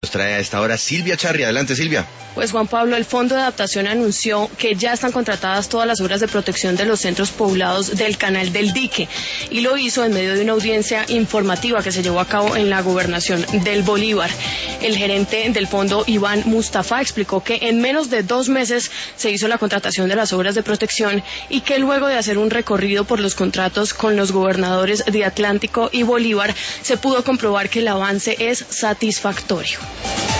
Nos trae a esta hora Silvia Charri. Adelante, Silvia. Pues Juan Pablo, el Fondo de Adaptación anunció que ya están contratadas todas las obras de protección de los centros poblados del Canal del Dique, y lo hizo en medio de una audiencia informativa que se llevó a cabo en la gobernación del Bolívar. El gerente del fondo, Iván Mustafa, explicó que en menos de 2 meses se hizo la contratación de las obras de protección y que luego de hacer un recorrido por los contratos con los gobernadores de Atlántico y Bolívar se pudo comprobar que el avance es satisfactorio.